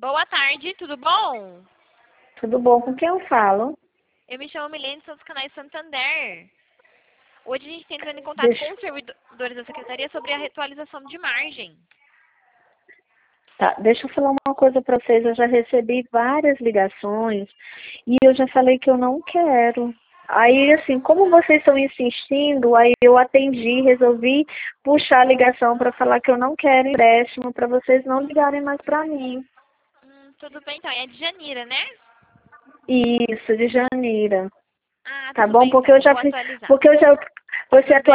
Boa tarde, tudo bom? Tudo bom? Com quem eu falo? Eu me chamo Milene, sou dos canais Santander. Hoje a gente está entrando em contato com Deixa, os servidores da Secretaria sobre a atualização de margem. deixa eu falar uma coisa para vocês. Eu já recebi várias ligações e eu já falei que eu não quero. Aí, assim, como vocês estão insistindo, aí eu atendi, resolvi puxar a ligação para falar que eu não quero empréstimo, para vocês não ligarem mais para mim. Tudo bem, então. É de Janira, né? Isso, de Janeira. Ah, Tá tudo bom? bem, Porque então. eu já Vou fiz, atualizar. porque eu já, você Tudo bem.